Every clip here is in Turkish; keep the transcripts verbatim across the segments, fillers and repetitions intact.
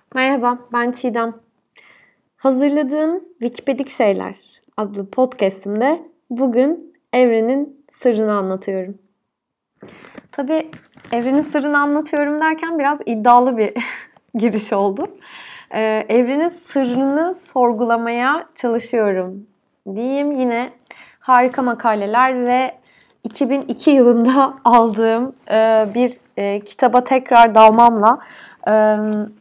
Merhaba, ben Çiğdem. Hazırladığım Wikipedik Şeyler adlı podcast'imde bugün evrenin sırrını anlatıyorum. Tabii evrenin sırrını anlatıyorum derken biraz iddialı bir giriş oldu. Ee, evrenin sırrını sorgulamaya çalışıyorum diyeyim. Yine harika makaleler ve iki bin iki yılında aldığım e, bir e, kitaba tekrar dalmamla e,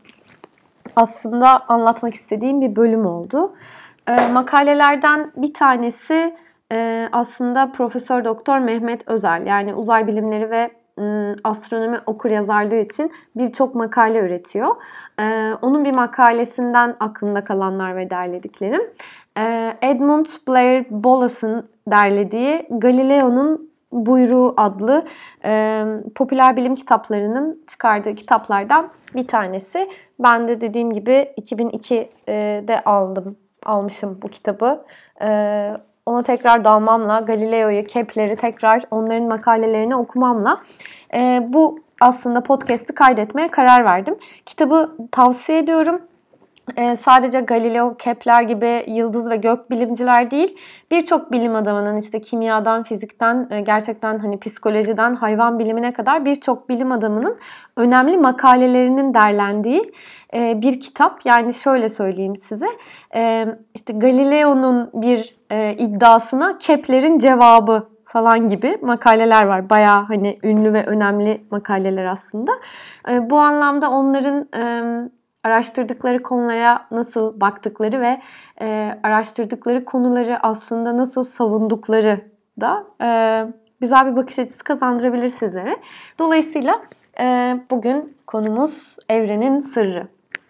aslında anlatmak istediğim bir bölüm oldu. E, makalelerden bir tanesi e, aslında Profesör Doktor Mehmet Özel, yani uzay bilimleri ve m, astronomi okuryazarlığı için birçok makale üretiyor. E, onun bir makalesinden aklımda kalanlar ve derlediklerim. E, Edmund Blair Bolas'ın derlediği Galileo'nun Buyruğu adlı e, popüler bilim kitaplarının çıkardığı kitaplardan bir tanesi. Ben de dediğim gibi iki bin ikide aldım, almışım bu kitabı. E, ona tekrar dalmamla, Galileo'yu, Kepler'i tekrar onların makalelerini okumamla e, bu aslında podcast'ı kaydetmeye karar verdim. Kitabı tavsiye ediyorum. Ee, sadece Galileo, Kepler gibi yıldız ve gök bilimciler değil, birçok bilim adamının işte kimyadan, fizikten, gerçekten hani psikolojiden hayvan bilimine kadar birçok bilim adamının önemli makalelerinin derlendiği e, bir kitap. Yani şöyle söyleyeyim size, e, işte Galileo'nun bir e, iddiasına Kepler'in cevabı falan gibi makaleler var. Bayağı hani ünlü ve önemli makaleler aslında. E, bu anlamda onların E, araştırdıkları konulara nasıl baktıkları ve e, araştırdıkları konuları aslında nasıl savundukları da e, güzel bir bakış açısı kazandırabilir sizlere. Dolayısıyla e, bugün konumuz evrenin sırrı.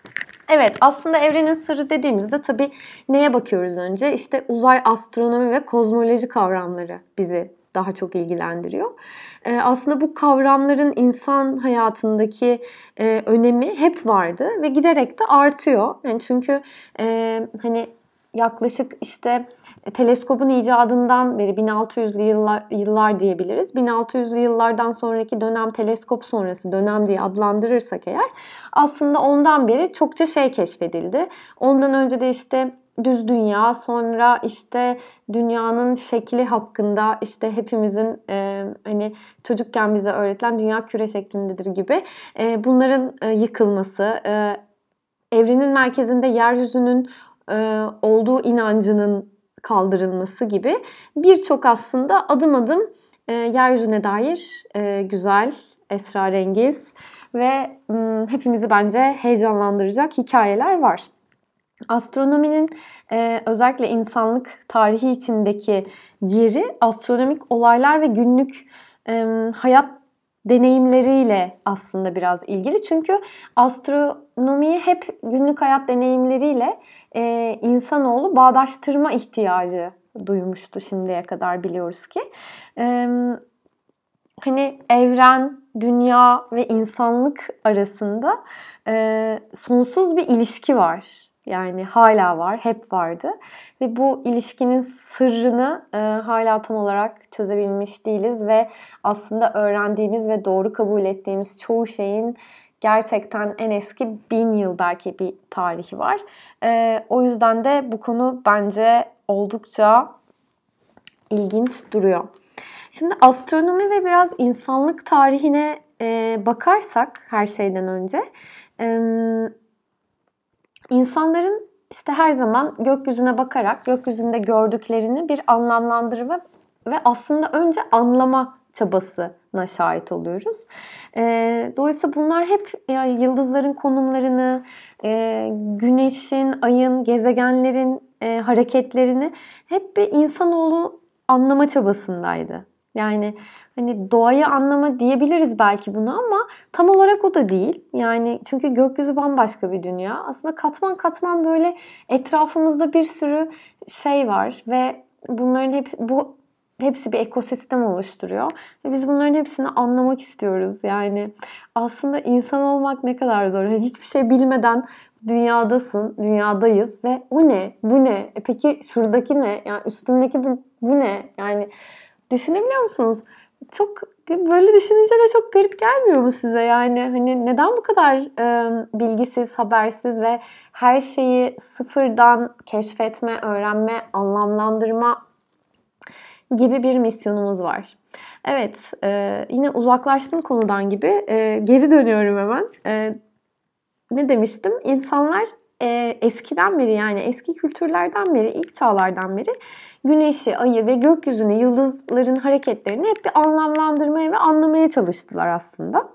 Evet, aslında evrenin sırrı dediğimizde tabii neye bakıyoruz önce? İşte uzay astronomi ve kozmoloji kavramları bizi daha çok ilgilendiriyor. Ee, aslında bu kavramların insan hayatındaki e, önemi hep vardı ve giderek de artıyor. Yani çünkü e, hani yaklaşık işte teleskopun icadından beri bin altı yüzlü yıllar, yıllar diyebiliriz. bin altı yüzlü yıllardan sonraki dönem teleskop sonrası dönem diye adlandırırsak eğer aslında ondan beri çokça şey keşfedildi. Ondan önce de işte düz dünya, sonra işte dünyanın şekli hakkında işte hepimizin e, hani çocukken bize öğretilen dünya küre şeklindedir gibi e, bunların e, yıkılması, e, evrenin merkezinde yeryüzünün e, olduğu inancının kaldırılması gibi birçok aslında adım adım e, yeryüzüne dair e, güzel, esrarengiz ve m, hepimizi bence heyecanlandıracak hikayeler var. Astronominin e, özellikle insanlık tarihi içindeki yeri astronomik olaylar ve günlük e, hayat deneyimleriyle aslında biraz ilgili. Çünkü astronomiyi hep günlük hayat deneyimleriyle e, insanoğlu bağdaştırma ihtiyacı duymuştu şimdiye kadar, biliyoruz ki. E, hani evren, dünya ve insanlık arasında e, sonsuz bir ilişki var. Yani hala var, hep vardı. Ve bu ilişkinin sırrını e, hala tam olarak çözebilmiş değiliz ve aslında öğrendiğimiz ve doğru kabul ettiğimiz çoğu şeyin gerçekten en eski bin yıl belki bir tarihi var. E, o yüzden de bu konu bence oldukça ilginç duruyor. Şimdi astronomi ve biraz insanlık tarihine e, bakarsak her şeyden önce e, insanların işte her zaman gökyüzüne bakarak gökyüzünde gördüklerini bir anlamlandırma ve aslında önce anlama çabasına şahit oluyoruz. E, dolayısıyla bunlar hep yani yıldızların konumlarını, e, güneşin, ayın, gezegenlerin e, hareketlerini hep bir insanoğlu anlama çabasındaydı. Yani hani doğayı anlama diyebiliriz belki buna ama tam olarak o da değil. Yani çünkü gökyüzü bambaşka bir dünya. Aslında katman katman böyle etrafımızda bir sürü şey var ve bunların hepsi bu hepsi bir ekosistem oluşturuyor. Ve biz bunların hepsini anlamak istiyoruz. Yani aslında insan olmak ne kadar zor. Yani hiçbir şey bilmeden dünyadasın, dünyadayız ve o ne? Bu ne? E peki şuradaki ne? Yani üstümdeki bu, bu ne? Yani düşünebiliyor musunuz? Çok Böyle düşününce de çok garip gelmiyor mu size? Yani hani neden bu kadar e, bilgisiz, habersiz ve her şeyi sıfırdan keşfetme, öğrenme, anlamlandırma gibi bir misyonumuz var. Evet, e, yine uzaklaştım konudan gibi. E, geri dönüyorum hemen. E, ne demiştim? İnsanlar e, eskiden beri, yani eski kültürlerden beri, ilk çağlardan beri güneşi, ayı ve gökyüzünü, yıldızların hareketlerini hep bir anlamlandırmaya ve anlamaya çalıştılar aslında.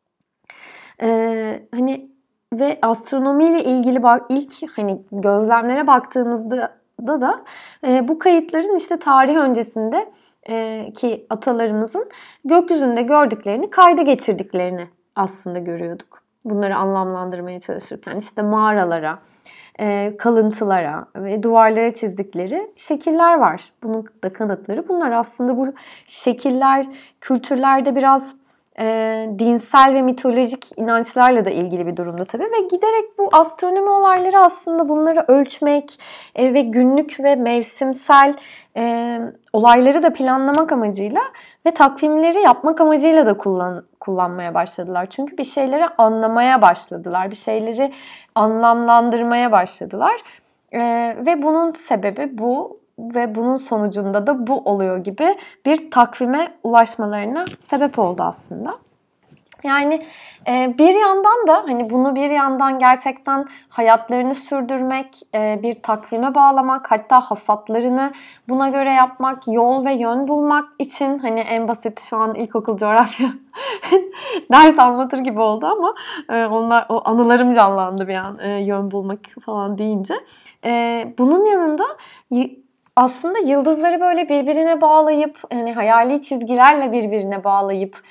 E, hani ve astronomiyle ilgili bak, ilk hani gözlemlere baktığımızda da da e, bu kayıtların işte tarih öncesinde e, ki atalarımızın gökyüzünde gördüklerini kayda geçirdiklerini aslında görüyorduk. Bunları anlamlandırmaya çalışırken işte mağaralara, e, kalıntılara ve duvarlara çizdikleri şekiller var. Bunun da kanıtları bunlar. Aslında bu şekiller kültürlerde biraz e, dinsel ve mitolojik inançlarla da ilgili bir durumda tabii. Ve giderek bu astronomi olayları aslında bunları ölçmek e, ve günlük ve mevsimsel e, olayları da planlamak amacıyla ve takvimleri yapmak amacıyla da kullan, kullanmaya başladılar. Çünkü bir şeyleri anlamaya başladılar. Bir şeyleri anlamlandırmaya başladılar. E, ve bunun sebebi bu ve bunun sonucunda da bu oluyor gibi bir takvime ulaşmalarına sebep oldu aslında. Yani e, bir yandan da hani bunu bir yandan gerçekten hayatlarını sürdürmek, e, bir takvime bağlamak, hatta hasatlarını buna göre yapmak, yol ve yön bulmak için hani en basit şu an ilkokul coğrafya ders anlatır gibi oldu ama e, onlar o anılarım canlandı bir an e, yön bulmak falan deyince. E, bunun yanında aslında yıldızları böyle birbirine bağlayıp hani hayali çizgilerle birbirine bağlayıp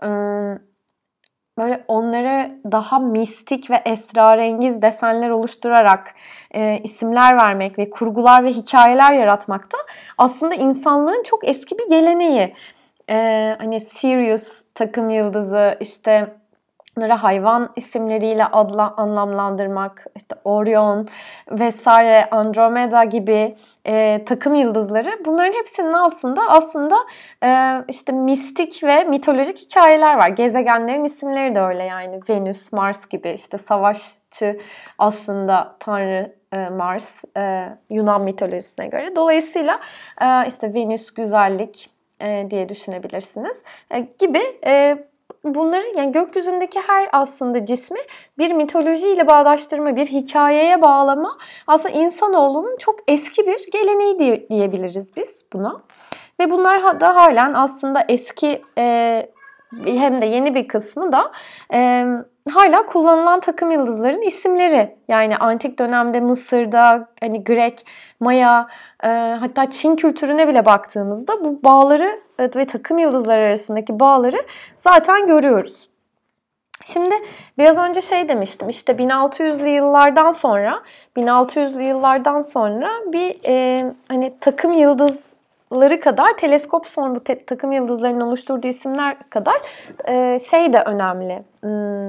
böyle onlara daha mistik ve esrarengiz desenler oluşturarak e, isimler vermek ve kurgular ve hikayeler yaratmak da aslında insanlığın çok eski bir geleneği. E, hani Sirius takım yıldızı, işte bunları hayvan isimleriyle adla, anlamlandırmak, işte Orion vesaire, Andromeda gibi e, takım yıldızları, bunların hepsinin altında aslında e, işte mistik ve mitolojik hikayeler var. Gezegenlerin isimleri de öyle, yani Venüs, Mars gibi, işte savaşçı aslında tanrı e, Mars e, Yunan mitolojisine göre. Dolayısıyla e, işte Venüs güzellik e, diye düşünebilirsiniz e, gibi e, bunları, yani gökyüzündeki her aslında cismi bir mitolojiyle bağdaştırma, bir hikayeye bağlama aslında insanoğlunun çok eski bir geleneği diye, diyebiliriz biz buna. Ve bunlar da halen aslında eski e, hem de yeni bir kısmı da e, hala kullanılan takım yıldızların isimleri. Yani antik dönemde Mısır'da, hani Grek, Maya, e, hatta Çin kültürüne bile baktığımızda bu bağları ve takım yıldızlar arasındaki bağları zaten görüyoruz. Şimdi biraz önce şey demiştim, işte bin altı yüzlü yıllardan sonra bin altı yüzlü yıllardan sonra bir e, hani takım yıldızları kadar, teleskop sonra bu te- takım yıldızlarının oluşturduğu isimler kadar e, şey de önemli. Hmm,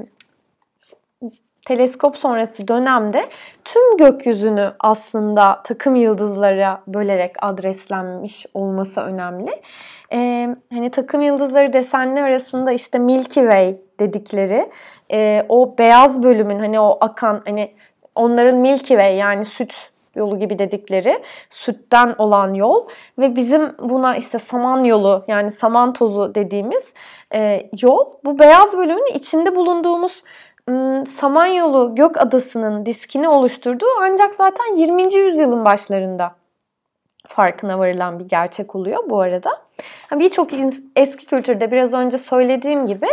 teleskop sonrası dönemde tüm gökyüzünü aslında takım yıldızlara bölerek adreslenmiş olması önemli. Ee, hani takım yıldızları desenli arasında işte Milky Way dedikleri e, o beyaz bölümün, hani o akan, hani onların Milky Way yani süt yolu gibi dedikleri, sütten olan yol ve bizim buna işte saman yolu, yani saman tozu dediğimiz e, yol, bu beyaz bölümün içinde bulunduğumuz Samanyolu gök adasının diskini oluşturduğu ancak zaten yirminci yüzyılın başlarında farkına varılan bir gerçek oluyor bu arada. Birçok eski kültürde biraz önce söylediğim gibi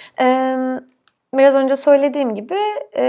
biraz önce söylediğim gibi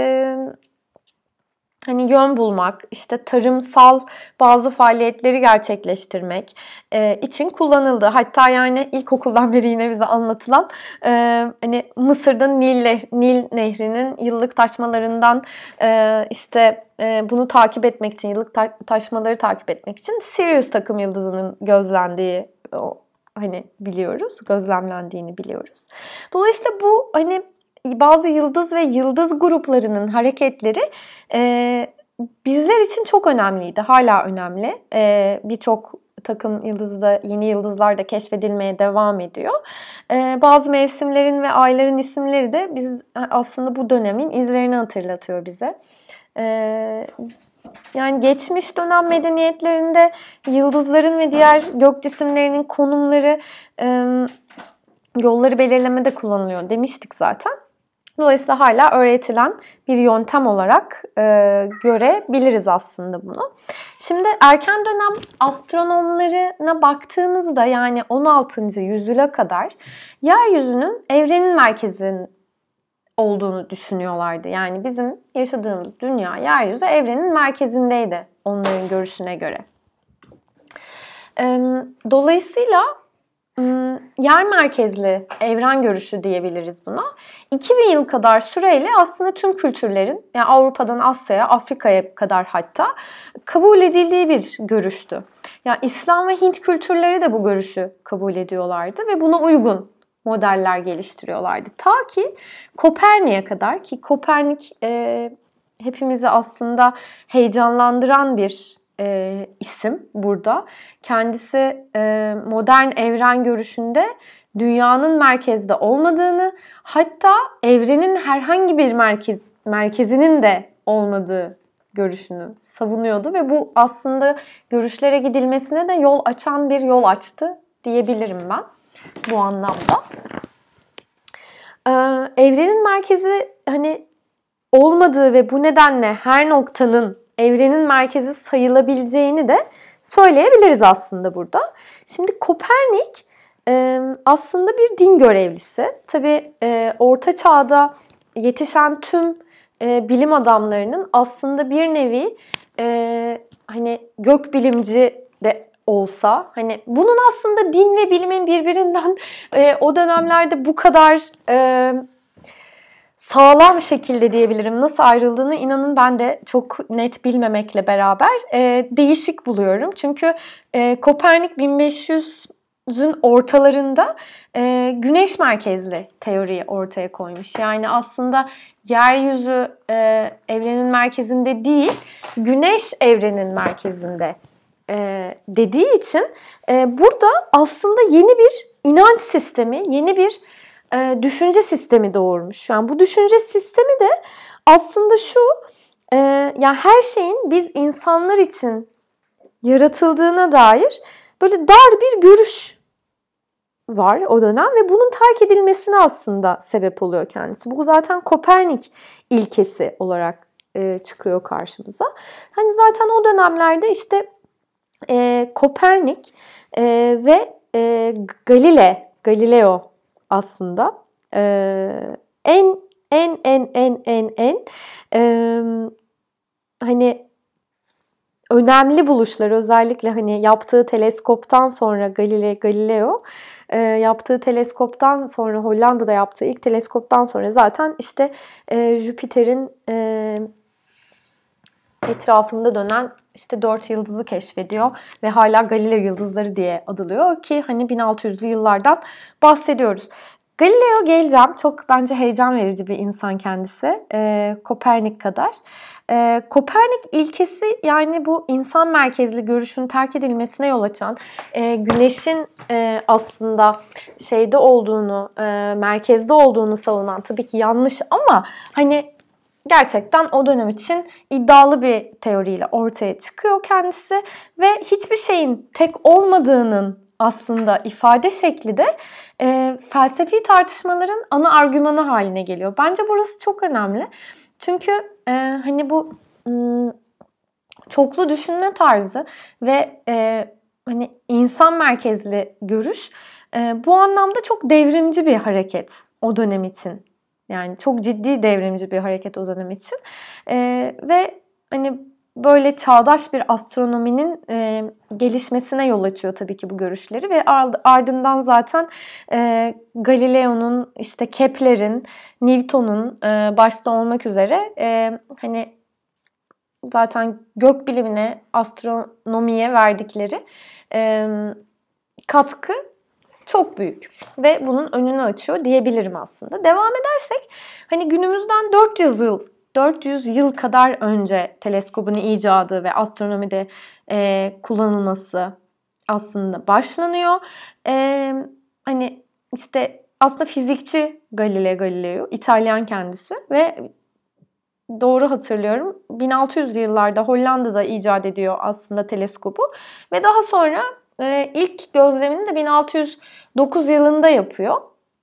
hani yön bulmak, işte tarımsal bazı faaliyetleri gerçekleştirmek e, için kullanıldı. Hatta yani ilkokuldan beri yine bize anlatılan e, hani Mısır'da Nil, Nil Nehri'nin yıllık taşmalarından e, işte e, bunu takip etmek için, yıllık ta- taşmaları takip etmek için Sirius takım yıldızının gözlendiği o, hani biliyoruz, gözlemlendiğini biliyoruz. Dolayısıyla bu hani bazı yıldız ve yıldız gruplarının hareketleri e, bizler için çok önemliydi. Hala önemli. E, Birçok takım yıldızı da, yeni yıldızlar da keşfedilmeye devam ediyor. Ee, bazı mevsimlerin ve ayların isimleri de biz aslında bu dönemin izlerini hatırlatıyor bize. Ee, yani geçmiş dönem medeniyetlerinde yıldızların ve diğer gök cisimlerinin konumları e, yolları belirlemede kullanılıyor demiştik zaten. Dolayısıyla hala öğretilen bir yöntem olarak e, görebiliriz aslında bunu. Şimdi erken dönem astronomlarına baktığımızda, yani on altıncı yüzyıla kadar yeryüzünün evrenin merkezinin olduğunu düşünüyorlardı. Yani bizim yaşadığımız dünya, yeryüzü evrenin merkezindeydi onların görüşüne göre. Dolayısıyla yer merkezli evren görüşü diyebiliriz buna. iki bin yıl kadar süreyle aslında tüm kültürlerin, yani Avrupa'dan Asya'ya, Afrika'ya kadar hatta kabul edildiği bir görüştü. Yani İslam ve Hint kültürleri de bu görüşü kabul ediyorlardı ve buna uygun modeller geliştiriyorlardı. Ta ki Kopernik'e kadar, ki Kopernik e, hepimizi aslında heyecanlandıran bir e, isim burada. Kendisi e, modern evren görüşünde dünyanın merkezde olmadığını, hatta evrenin herhangi bir merkez merkezinin de olmadığı görüşünü savunuyordu ve bu aslında görüşlere gidilmesine de yol açan bir yol açtı diyebilirim ben bu anlamda. Ee, evrenin merkezi hani olmadığı ve bu nedenle her noktanın evrenin merkezi sayılabileceğini de söyleyebiliriz aslında burada. Şimdi Kopernik e, aslında bir din görevlisi. Tabii e, Orta Çağ'da yetişen tüm e, bilim adamlarının aslında bir nevi e, hani gökbilimci de olsa, hani bunun aslında din ve bilimin birbirinden e, o dönemlerde bu kadar e, sağlam şekilde diyebilirim nasıl ayrıldığını, inanın ben de çok net bilmemekle beraber e, değişik buluyorum. Çünkü e, Kopernik bin beş yüzün ortalarında e, güneş merkezli teoriyi ortaya koymuş. Yani aslında yeryüzü e, evrenin merkezinde değil, güneş evrenin merkezinde e, dediği için e, burada aslında yeni bir inanç sistemi, yeni bir e, düşünce sistemi doğurmuş. Yani bu düşünce sistemi de aslında şu, e, yani her şeyin biz insanlar için yaratıldığına dair böyle dar bir görüş var o dönem ve bunun terk edilmesine aslında sebep oluyor kendisi. Bu zaten Kopernik ilkesi olarak e, çıkıyor karşımıza. Hani zaten o dönemlerde işte e, Kopernik e, ve e, Galile, Galileo aslında e, en en en en en en e, hani önemli buluşları, özellikle hani yaptığı teleskoptan sonra Galile Galileo e, yaptığı teleskoptan sonra, Hollanda'da yaptığı ilk teleskoptan sonra zaten işte e, Jüpiter'in e, etrafında dönen işte dört yıldızı keşfediyor ve hala Galileo yıldızları diye adılıyor ki hani bin altı yüzlü yıllardan bahsediyoruz. Galileo geleceğim. Çok bence heyecan verici bir insan kendisi. E, Kopernik kadar. E, Kopernik ilkesi, yani bu insan merkezli görüşün terk edilmesine yol açan, e, güneşin e, aslında şeyde olduğunu, e, merkezde olduğunu savunan, tabii ki yanlış ama hani gerçekten o dönem için iddialı bir teoriyle ortaya çıkıyor kendisi ve hiçbir şeyin tek olmadığının aslında ifade şekli de e, felsefi tartışmaların ana argümanı haline geliyor. Bence burası çok önemli. Çünkü e, hani bu m, çoklu düşünme tarzı ve e, hani insan merkezli görüş e, bu anlamda çok devrimci bir hareket o dönem için. Yani çok ciddi devrimci bir hareket o dönem için. E, ve hani böyle çağdaş bir astronominin e, gelişmesine yol açıyor tabii ki bu görüşleri ve ardından zaten e, Galileo'nun, işte Kepler'in, Newton'un e, başta olmak üzere e, hani zaten gökbilimine, astronomiye verdikleri e, katkı çok büyük ve bunun önünü açıyor diyebilirim aslında. Devam edersek hani günümüzden dört yüz yıl dört yüz yıl kadar önce teleskobun icadı ve astronomide e, kullanılması aslında başlanıyor. Ee, hani işte aslında fizikçi Galileo Galileo, İtalyan kendisi ve doğru hatırlıyorum bin altı yüzlü yıllarda Hollanda'da icat ediyor aslında teleskobu ve daha sonra e, ilk gözlemini de bin altı yüz dokuz yılında yapıyor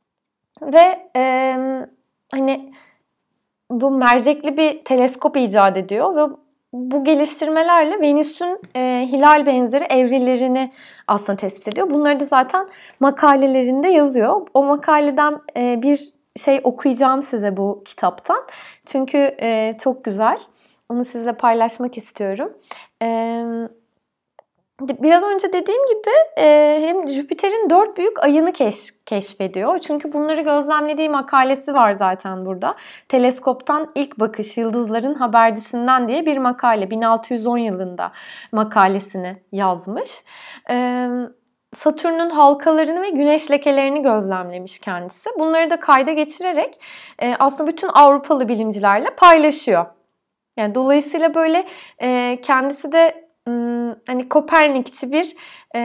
ve e, hani bu mercekli bir teleskop icat ediyor ve bu geliştirmelerle Venüs'ün e, hilal benzeri evrilerini aslında tespit ediyor. Bunları da zaten makalelerinde yazıyor. O makaleden e, bir şey okuyacağım size bu kitaptan. Çünkü e, çok güzel. Onu sizinle paylaşmak istiyorum. Evet. Biraz önce dediğim gibi e, hem Jüpiter'in dört büyük ayını keş, keşfediyor. Çünkü bunları gözlemlediği makalesi var zaten burada. Teleskoptan ilk bakış yıldızların habercisinden diye bir makale. bin altı yüz on yılında makalesini yazmış. E, Satürn'ün halkalarını ve güneş lekelerini gözlemlemiş kendisi. Bunları da kayda geçirerek e, aslında bütün Avrupalı bilimcilerle paylaşıyor. Yani dolayısıyla böyle e, kendisi de hani Kopernikçi bir e,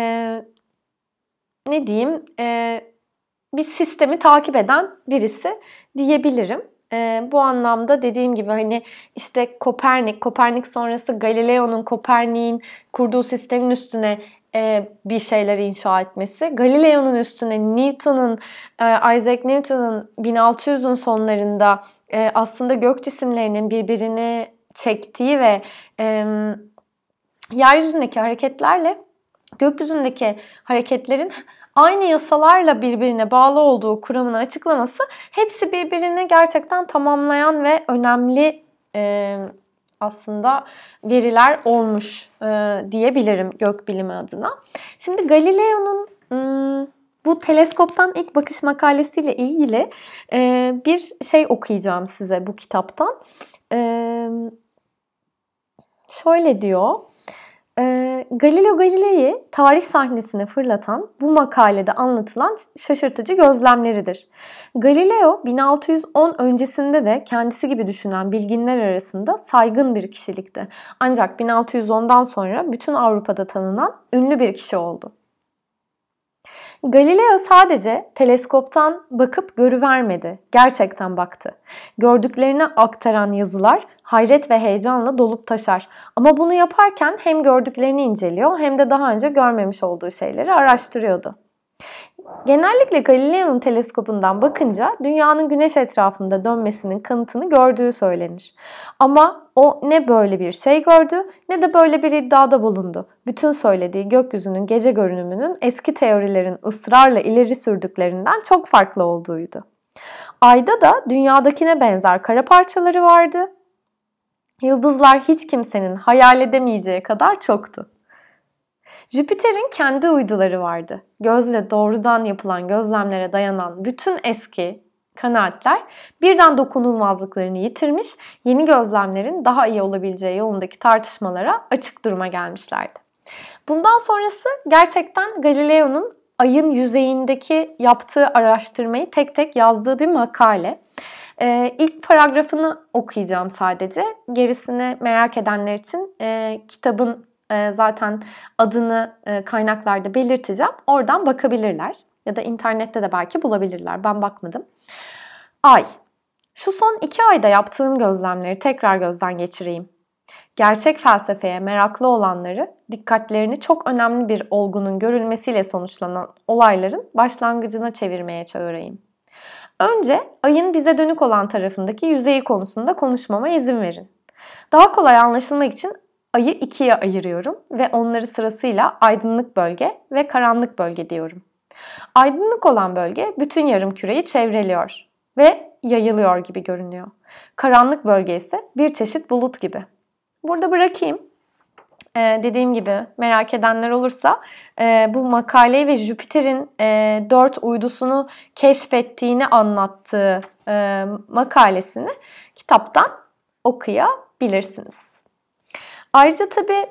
ne diyeyim e, bir sistemi takip eden birisi diyebilirim. E, bu anlamda dediğim gibi hani işte Kopernik, Kopernik sonrası Galileo'nun Kopernik'in kurduğu sistemin üstüne e, bir şeyler inşa etmesi, Galileo'nun üstüne Newton'un, e, Isaac Newton'un bin altı yüzün sonlarında e, aslında gök cisimlerinin birbirini çektiği ve e, yeryüzündeki hareketlerle gökyüzündeki hareketlerin aynı yasalarla birbirine bağlı olduğu kuramını açıklaması hepsi birbirini gerçekten tamamlayan ve önemli e, aslında veriler olmuş e, diyebilirim gökbilimi adına. Şimdi Galileo'nun hmm, bu teleskoptan ilk bakış makalesiyle ilgili e, bir şey okuyacağım size bu kitaptan. E, şöyle diyor. Galileo Galilei tarih sahnesine fırlatan bu makalede anlatılan şaşırtıcı gözlemleridir. Galileo bin altı yüz on öncesinde de kendisi gibi düşünen bilginler arasında saygın bir kişilikti. Ancak bin altı yüz ondan sonra bütün Avrupa'da tanınan ünlü bir kişi oldu. Galileo sadece teleskoptan bakıp görüvermedi, gerçekten baktı. Gördüklerini aktaran yazılar hayret ve heyecanla dolup taşar. Ama bunu yaparken hem gördüklerini inceliyor hem de daha önce görmemiş olduğu şeyleri araştırıyordu. Genellikle Galileo'nun teleskopundan bakınca dünyanın güneş etrafında dönmesinin kanıtını gördüğü söylenir. Ama o ne böyle bir şey gördü ne de böyle bir iddiada bulundu. Bütün söylediği gökyüzünün gece görünümünün eski teorilerin ısrarla ileri sürdüklerinden çok farklı olduğuydu. Ayda da dünyadakine benzer kara parçaları vardı. Yıldızlar hiç kimsenin hayal edemeyeceği kadar çoktu. Jüpiter'in kendi uyduları vardı. Gözle doğrudan yapılan gözlemlere dayanan bütün eski kanaatler birden dokunulmazlıklarını yitirmiş, yeni gözlemlerin daha iyi olabileceği yolundaki tartışmalara açık duruma gelmişlerdi. Bundan sonrası gerçekten Galileo'nun ayın yüzeyindeki yaptığı araştırmayı tek tek yazdığı bir makale. Ee, ilk paragrafını okuyacağım sadece. Gerisini merak edenler için e, kitabın e, zaten adını e, kaynaklarda belirteceğim. Oradan bakabilirler. Ya da internette de belki bulabilirler. Ben bakmadım. Ay. Şu son iki ayda yaptığım gözlemleri tekrar gözden geçireyim. Gerçek felsefeye meraklı olanları dikkatlerini çok önemli bir olgunun görülmesiyle sonuçlanan olayların başlangıcına çevirmeye çağırayım. Önce ayın bize dönük olan tarafındaki yüzeyi konusunda konuşmama izin verin. Daha kolay anlaşılmak için ayı ikiye ayırıyorum ve onları sırasıyla aydınlık bölge ve karanlık bölge diyorum. Aydınlık olan bölge bütün yarımküreyi çevreliyor ve yayılıyor gibi görünüyor. Karanlık bölge ise bir çeşit bulut gibi. Burada bırakayım. Ee, dediğim gibi merak edenler olursa e, bu makaleyi ve Jüpiter'in e, dört uydusunu keşfettiğini anlattığı e, makalesini kitaptan okuyabilirsiniz. Ayrıca tabii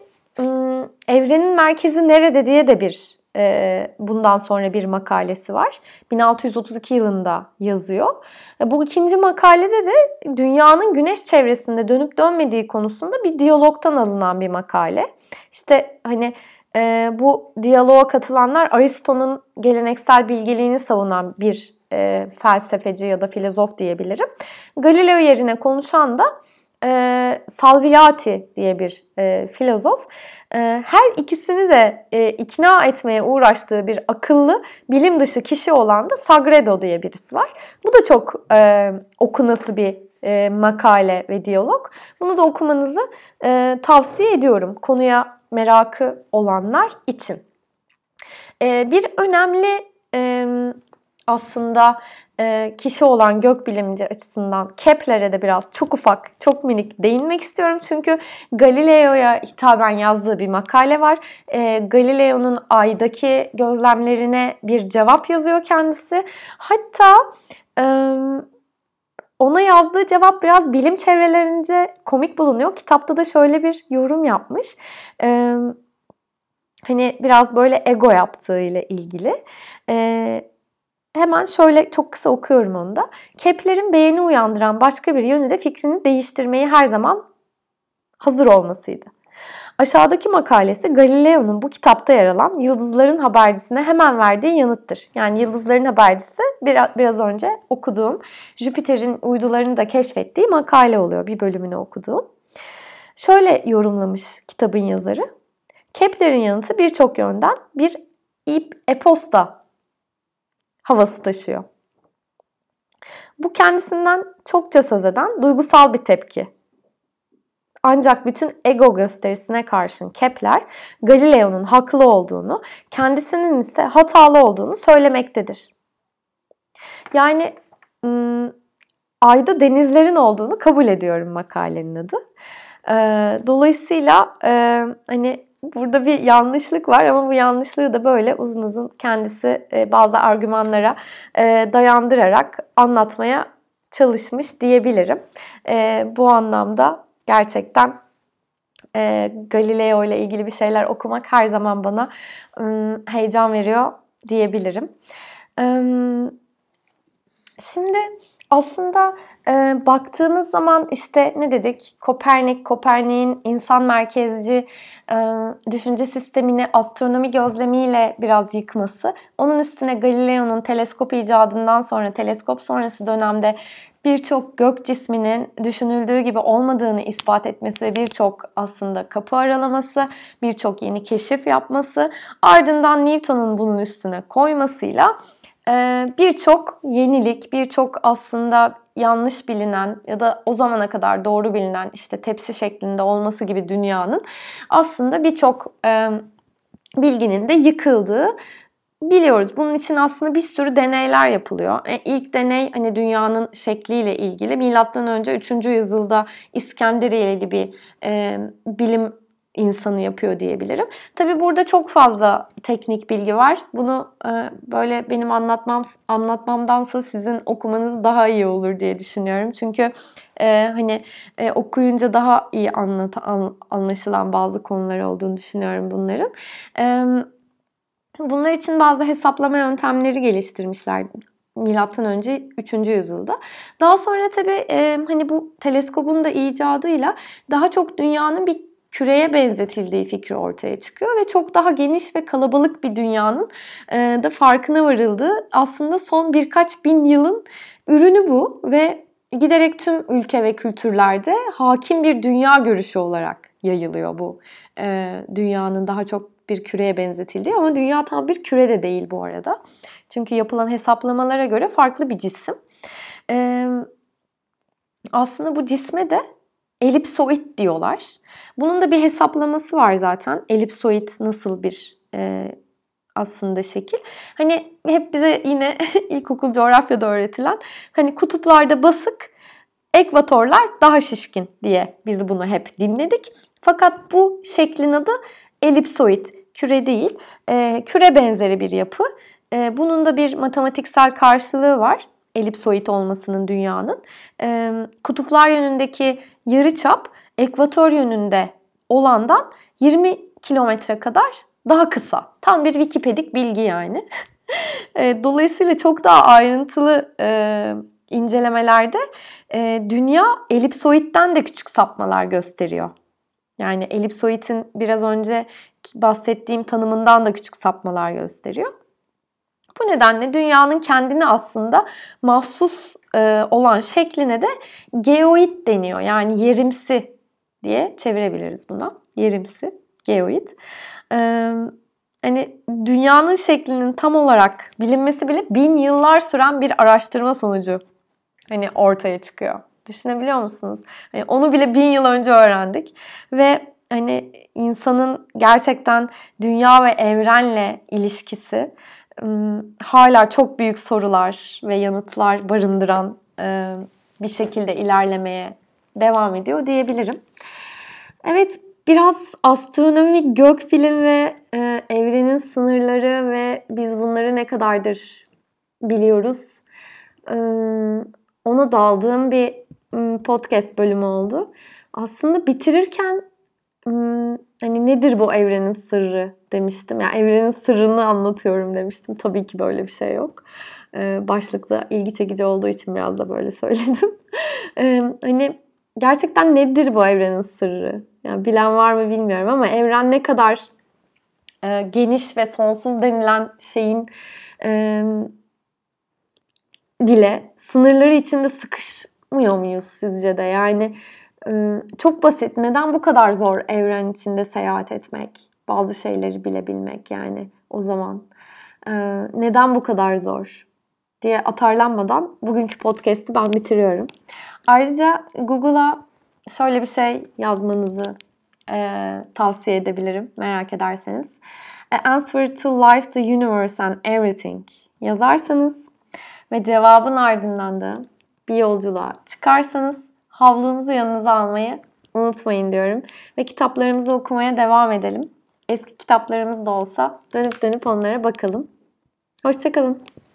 evrenin merkezi nerede diye de bir e, bundan sonra bir makalesi var. bin altı yüz otuz iki yılında yazıyor. Bu ikinci makalede de dünyanın güneş çevresinde dönüp dönmediği konusunda bir diyalogtan alınan bir makale. İşte hani e, bu diyaloğa katılanlar Aristo'nun geleneksel bilgeliğini savunan bir e, felsefeci ya da filozof diyebilirim. Galileo yerine konuşan da e, Salviati diye bir e, filozof. E, her ikisini de e, ikna etmeye uğraştığı bir akıllı, bilim dışı kişi olan da Sagredo diye birisi var. Bu da çok e, okunası bir e, makale ve diyalog. Bunu da okumanızı e, tavsiye ediyorum konuya merakı olanlar için. E, bir önemli e, aslında e, kişi olan gökbilimci açısından Kepler'e de biraz çok ufak, çok minik değinmek istiyorum. Çünkü Galileo'ya hitaben yazdığı bir makale var. E, Galileo'nun aydaki gözlemlerine bir cevap yazıyor kendisi. Hatta e, ona yazdığı cevap biraz bilim çevrelerince komik bulunuyor. Kitapta da şöyle bir yorum yapmış. E, hani biraz böyle ego yaptığıyla ilgili. E, Hemen şöyle çok kısa okuyorum onu da. Kepler'in beğeni uyandıran başka bir yönü de fikrini değiştirmeyi her zaman hazır olmasıydı. Aşağıdaki makalesi Galileo'nun bu kitapta yer alan Yıldızların Habercisi'ne hemen verdiği yanıttır. Yani Yıldızların Habercisi biraz, biraz önce okuduğum Jüpiter'in uydularını da keşfettiği makale oluyor. Bir bölümünü okuduğum. Şöyle yorumlamış kitabın yazarı. Kepler'in yanıtı birçok yönden bir e-posta havası taşıyor. Bu kendisinden çokça söz eden duygusal bir tepki. Ancak bütün ego gösterisine karşın Kepler, Galileo'nun haklı olduğunu, kendisinin ise hatalı olduğunu söylemektedir. Yani ayda denizlerin olduğunu kabul ediyorum makalenin adı. Dolayısıyla hani burada bir yanlışlık var ama bu yanlışlığı da böyle uzun uzun kendisi bazı argümanlara dayandırarak anlatmaya çalışmış diyebilirim. Bu anlamda gerçekten Galileo ile ilgili bir şeyler okumak her zaman bana heyecan veriyor diyebilirim. Şimdi aslında e, baktığımız zaman işte ne dedik? Kopernik, Kopernik'in insan merkezci e, düşünce sistemini astronomi gözlemiyle biraz yıkması. Onun üstüne Galileo'nun teleskop icadından sonra, teleskop sonrası dönemde birçok gök cisminin düşünüldüğü gibi olmadığını ispat etmesi ve birçok aslında kapı aralaması, birçok yeni keşif yapması, ardından Newton'un bunun üstüne koymasıyla birçok yenilik, birçok aslında yanlış bilinen ya da o zamana kadar doğru bilinen işte tepsi şeklinde olması gibi dünyanın aslında birçok e, bilginin de yıkıldığı biliyoruz. Bunun için aslında bir sürü deneyler yapılıyor. E, ilk deney hani dünyanın şekliyle ilgili. Milattan önce üçüncü yüzyılda İskenderiyeli bir e, bilim insanı yapıyor diyebilirim. Tabii burada çok fazla teknik bilgi var. Bunu e, böyle benim anlatmam anlatmamdansa sizin okumanız daha iyi olur diye düşünüyorum. Çünkü e, hani e, okuyunca daha iyi anlat an, anlaşılan bazı konular olduğunu düşünüyorum bunların. E, bunlar için bazı hesaplama yöntemleri geliştirmişler. Milattan önce üçüncü yüzyılda. Daha sonra tabii e, hani bu teleskobun da icadıyla daha çok dünyanın bir küreye benzetildiği fikri ortaya çıkıyor ve çok daha geniş ve kalabalık bir dünyanın e, da farkına varıldığı aslında son birkaç bin yılın ürünü bu ve giderek tüm ülke ve kültürlerde hakim bir dünya görüşü olarak yayılıyor bu e, dünyanın daha çok bir küreye benzetildiği ama dünya tam bir küre de değil bu arada. Çünkü yapılan hesaplamalara göre farklı bir cisim. E, aslında bu cisme de elipsoid diyorlar. Bunun da bir hesaplaması var zaten. Elipsoid nasıl bir e, aslında şekil. Hani hep bize yine ilkokul coğrafyada öğretilen hani kutuplarda basık, ekvatorlar daha şişkin diye biz bunu hep dinledik. Fakat bu şeklin adı elipsoid. Küre değil. E, küre benzeri bir yapı. E, bunun da bir matematiksel karşılığı var. Elipsoid olmasının dünyanın. E, kutuplar yönündeki yarıçap ekvator yönünde olandan yirmi kilometre kadar daha kısa. Tam bir Wikipedik bilgi yani. e, dolayısıyla çok daha ayrıntılı e, incelemelerde e, dünya elipsoidden de küçük sapmalar gösteriyor. Yani elipsoidin biraz önceki bahsettiğim tanımından da küçük sapmalar gösteriyor. Bu nedenle dünyanın kendine aslında mahsus e, olan şekline de geoid deniyor. Yani yerimsi diye çevirebiliriz buna. Yerimsi, geoid. Ee, hani dünyanın şeklinin tam olarak bilinmesi bile bin yıllar süren bir araştırma sonucu hani ortaya çıkıyor. Düşünebiliyor musunuz? Hani onu bile bin yıl önce öğrendik ve hani insanın gerçekten dünya ve evrenle ilişkisi hala çok büyük sorular ve yanıtlar barındıran bir şekilde ilerlemeye devam ediyor diyebilirim. Evet, biraz astronomi, gökbilim ve e, evrenin sınırları ve biz bunları ne kadardır biliyoruz. E, ona daldığım bir podcast bölümü oldu. Aslında bitirirken hani nedir bu evrenin sırrı demiştim. Yani evrenin sırrını anlatıyorum demiştim. Tabii ki böyle bir şey yok. E, başlıkta ilgi çekici olduğu için biraz da böyle söyledim. E, hani gerçekten nedir bu evrenin sırrı? Yani bilen var mı bilmiyorum ama evren ne kadar e, geniş ve sonsuz denilen şeyin e, bile sınırları içinde sıkışmıyor muyuz sizce de? Yani e, çok basit. Neden bu kadar zor evren içinde seyahat etmek? Bazı şeyleri bilebilmek yani o zaman. E, neden bu kadar zor diye atarlanmadan bugünkü podcast'i ben bitiriyorum. Ayrıca Google'a şöyle bir şey yazmanızı e, tavsiye edebilirim merak ederseniz. A answer to life, the universe and everything yazarsanız ve cevabın ardından da bir yolculuğa çıkarsanız havlunuzu yanınıza almayı unutmayın diyorum. Ve kitaplarımızı okumaya devam edelim. Eski kitaplarımız da olsa dönüp dönüp onlara bakalım. Hoşça kalın.